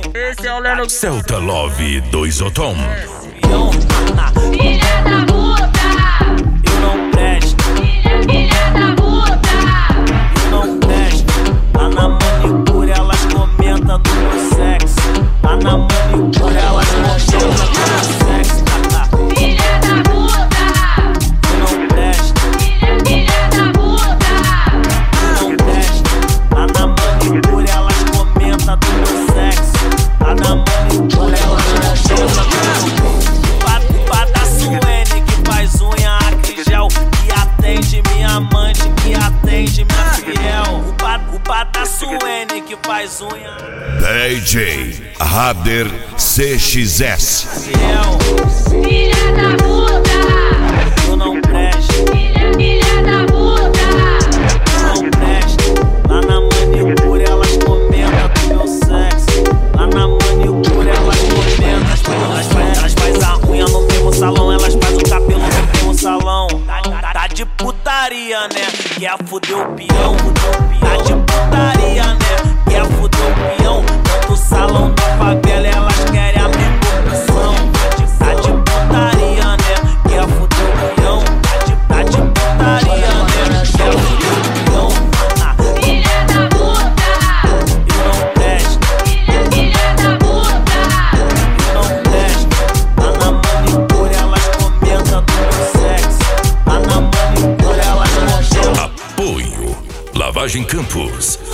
Esse é o Leno Celta Love 2 Otom. Filha da puta, Eu não presto, filha da puta, eu não presto. Lá na manicure elas comentam do meu sexo. Lá na manicure elas comentam do meu sexo. filha da puta, Eu não presto, filha da puta, eu não presto. Lá na manicure elas comentam do meu sexo. Lá na manicure elas comentam do meu sexo. O pata Suene que faz unha, Acrigel, que atende minha amante, que atende minha fiel. O pata Suene que faz unha, DJ Rader CXS. fiel. filha da puta, Eu não presto, filha da puta, eu não presto. Lá na manicure elas comentam do meu sexo. Lá na manicure elas comentam. Elas faz a unha no mesmo salão, elas faz o cabelo no mesmo salão. Tá de putaria, né? Quer fuder o peão. Tá de putaria, né? Quer fuder o peão. No salão da favela elas querem a minha opção. Tá de putaria, né? Quer fuder o peão. Tá de putaria, né? Quer fuder o peão. filha da puta, Eu não presto, filha da puta, eu não presto. Lá na manicure elas comentam do meu sexo. Lá na manicure elas comentam. Apoio Lavagem Campos,